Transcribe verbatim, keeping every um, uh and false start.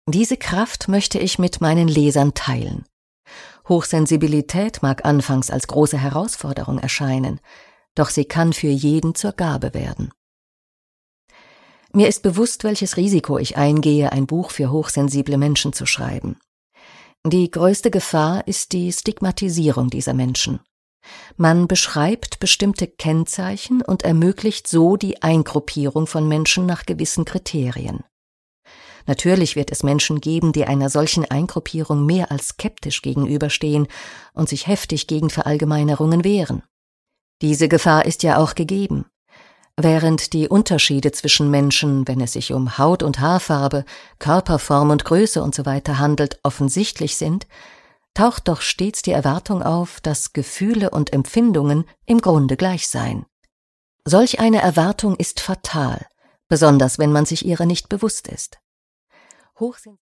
Diese Kraft möchte ich mit meinen Lesern teilen. Hochsensibilität mag anfangs als große Herausforderung erscheinen, doch sie kann für jeden zur Gabe werden. Mir ist bewusst, welches Risiko ich eingehe, ein Buch für hochsensible Menschen zu schreiben. Die größte Gefahr ist die Stigmatisierung dieser Menschen. Man beschreibt bestimmte Kennzeichen und ermöglicht so die Eingruppierung von Menschen nach gewissen Kriterien. Natürlich wird es Menschen geben, die einer solchen Eingruppierung mehr als skeptisch gegenüberstehen und sich heftig gegen Verallgemeinerungen wehren. Diese Gefahr ist ja auch gegeben. Während die Unterschiede zwischen Menschen, wenn es sich um Haut- und Haarfarbe, Körperform und Größe usw. handelt, offensichtlich sind, taucht doch stets die Erwartung auf, dass Gefühle und Empfindungen im Grunde gleich seien. Solch eine Erwartung ist fatal, besonders wenn man sich ihrer nicht bewusst ist. Hochsensibel